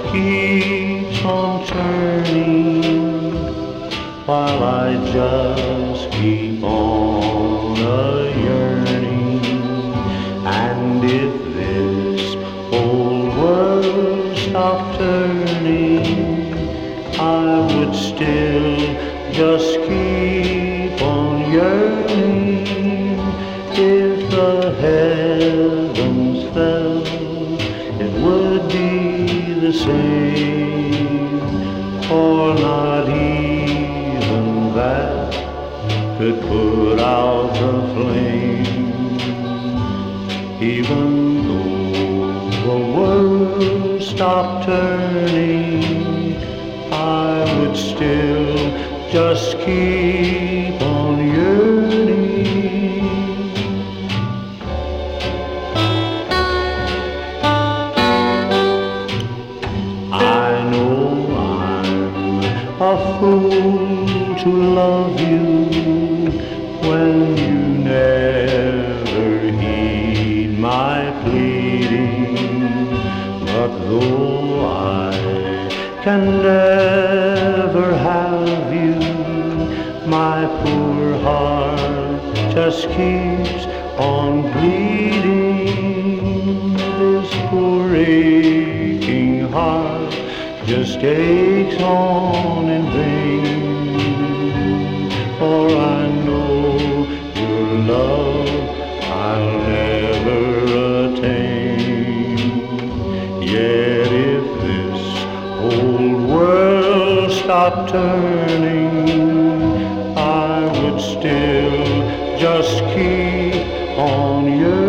keeps on turning, while I just keep on a-yearning. And if this whole world stopped turning, I would still just keep on yearning. If the heavens fell, it would be the same, for not even that could put out the flame. Even though the world stopped turning, I would still just keep on yearning. I know I'm a fool to love you when you never heed my pleading, but though I can never have you, my poor heart just keeps on bleeding. This poor aching heart just aches on in vain, for I know your love I'll never attain. Yet if this whole world stopped turning, I would still just keep on yearning.